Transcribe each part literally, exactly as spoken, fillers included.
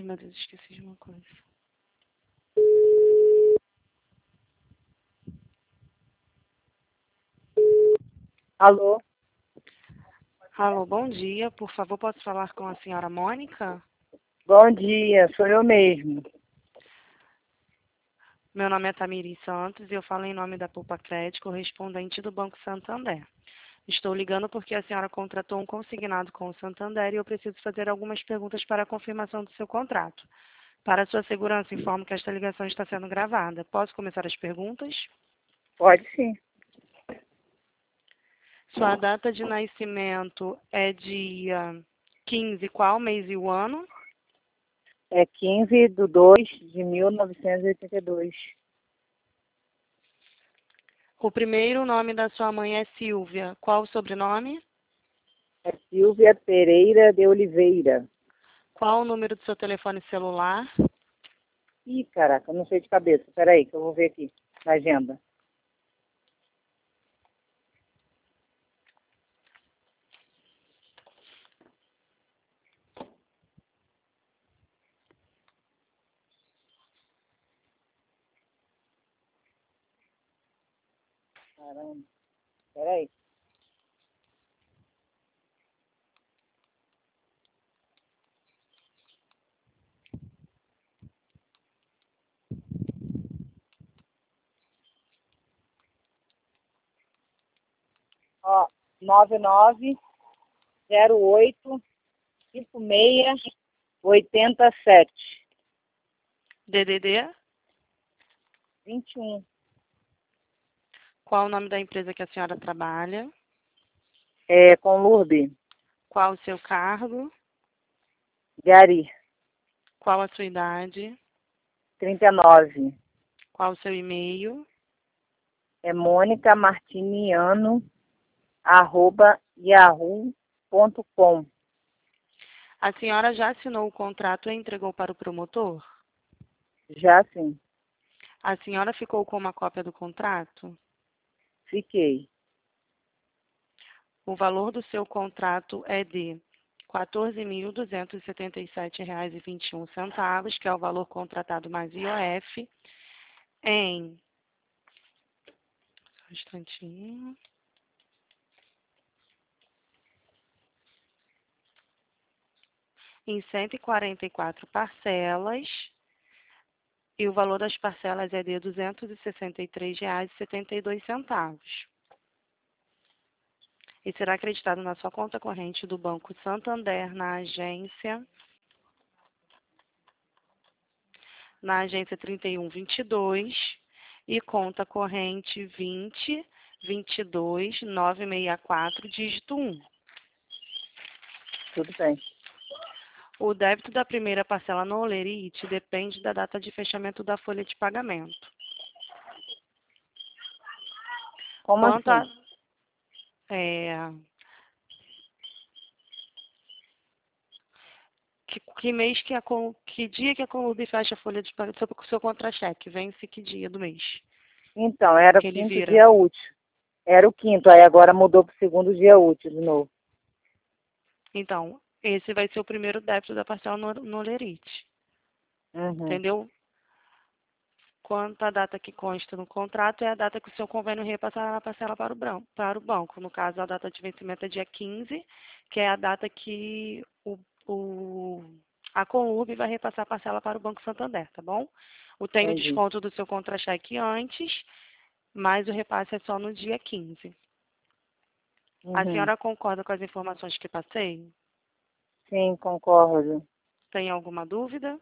meu Deus, esqueci de uma coisa. Alô? Alô, bom dia. Por favor, posso falar com a senhora Mônica? Bom dia, sou eu mesmo. Meu nome é Tamiri Santos e eu falo em nome da Poupa Crédito, correspondente do Banco Santander. Estou ligando porque a senhora contratou um consignado com o Santander e eu preciso fazer algumas perguntas para a confirmação do seu contrato. Para sua segurança, informo que esta ligação está sendo gravada. Posso começar as perguntas? Pode sim. Sua data de nascimento é dia quinze, qual mês e o ano? É quinze de dois de mil novecentos e oitenta e dois. O primeiro nome da sua mãe é Silvia. Qual o sobrenome? É Silvia Pereira de Oliveira. Qual o número do seu telefone celular? Ih, caraca, eu não sei de cabeça. Peraí, que eu vou ver aqui na agenda. Caramba. Peraí. Ó, nove nove zero oito cinco seis oito sete. D D D? vinte e um. Qual o nome da empresa que a senhora trabalha? É, com Lourdes. Qual o seu cargo? Gari. Qual a sua idade? trinta e nove. Qual o seu e-mail? É Mônica Martiniano, arroba yahoo ponto com. A senhora já assinou o contrato e entregou para o promotor? Já sim, A senhora ficou com uma cópia do contrato? fiquei. O valor do seu contrato é de quatorze mil duzentos e setenta e sete reais e vinte e um centavos, que é o valor contratado mais I O F, em... Só um instantinho. Em cento e quarenta e quatro parcelas, e o valor das parcelas é de duzentos e sessenta e três reais e setenta e dois centavos. E será acreditado na sua conta corrente do Banco Santander, na agência, na agência trinta e um vinte e dois e conta corrente vinte, vinte e dois, novecentos e sessenta e quatro, dígito um. Tudo bem. O débito da primeira parcela no Olerite depende da data de fechamento da folha de pagamento. Como Quanto assim? a... É, que, que mês que a Con- que dia que a Conlub fecha a folha de pagamento, seu, seu contra-cheque, vence que dia do mês Então, era o que ele quinto vira? dia útil. Era o quinto, aí agora mudou para o segundo dia útil de novo. Então, esse vai ser o primeiro débito da parcela no, no Olerite, Uhum, entendeu? Quanto à data que consta no contrato, é a data que o seu convênio repassará a parcela para o, bran- para o banco. No caso, a data de vencimento é dia quinze, que é a data que o, o, a Conlub vai repassar a parcela para o Banco Santander, tá bom? O tem o entendi. desconto do seu contra-cheque antes, mas o repasse é só no dia quinze. A Uhum. senhora concorda com as informações que passei? Sim, concordo. Tem alguma dúvida?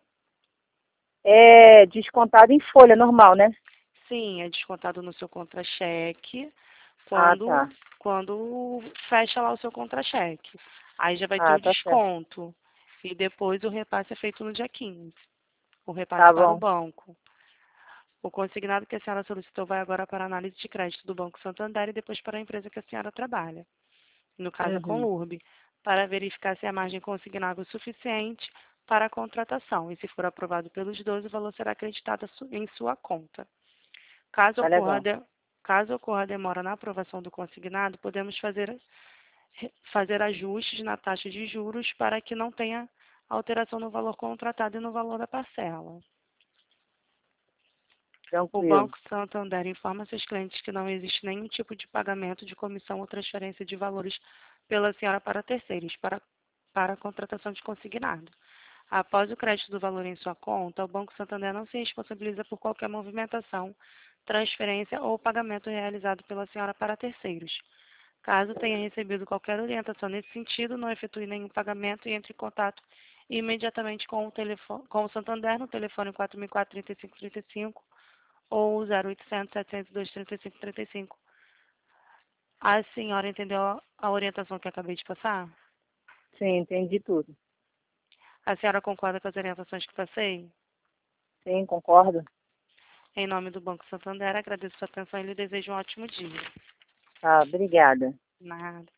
É descontado em folha normal, né? Sim, é descontado no seu contra-cheque Ah, quando, tá. quando fecha lá o seu contra-cheque. Aí já vai ter Ah, o tá certo. desconto. E depois o repasse é feito no dia quinze. O repasse Tá para o bom. banco. O consignado que a senhora solicitou vai agora para a análise de crédito do Banco Santander e depois para a empresa que a senhora trabalha. No caso, a Uhum, Conlurb, para verificar se a margem consignável é suficiente para a contratação. E se for aprovado pelos dois, o valor será acreditado em sua conta. Caso tá ocorra, legal. de- caso ocorra demora na aprovação do consignado, podemos fazer, fazer ajustes na taxa de juros para que não tenha alteração no valor contratado e no valor da parcela. O Tranquilo. Banco Santander informa seus clientes que não existe nenhum tipo de pagamento de comissão ou transferência de valores pela senhora para terceiros, para, para a contratação de consignado. Após o crédito do valor em sua conta, o Banco Santander não se responsabiliza por qualquer movimentação, transferência ou pagamento realizado pela senhora para terceiros. Caso tenha recebido qualquer orientação nesse sentido, não efetue nenhum pagamento e entre em contato imediatamente com o, telefone, com o Santander no telefone quatro mil e quatro, trinta e cinco trinta e cinco ou zero oitocentos, setecentos e dois, trinta e cinco trinta e cinco. A senhora entendeu a orientação que acabei de passar? Sim, entendi tudo. A senhora concorda com as orientações que passei? Sim, concordo. Em nome do Banco Santander, agradeço sua atenção e lhe desejo um ótimo dia. Tá, obrigada. Nada.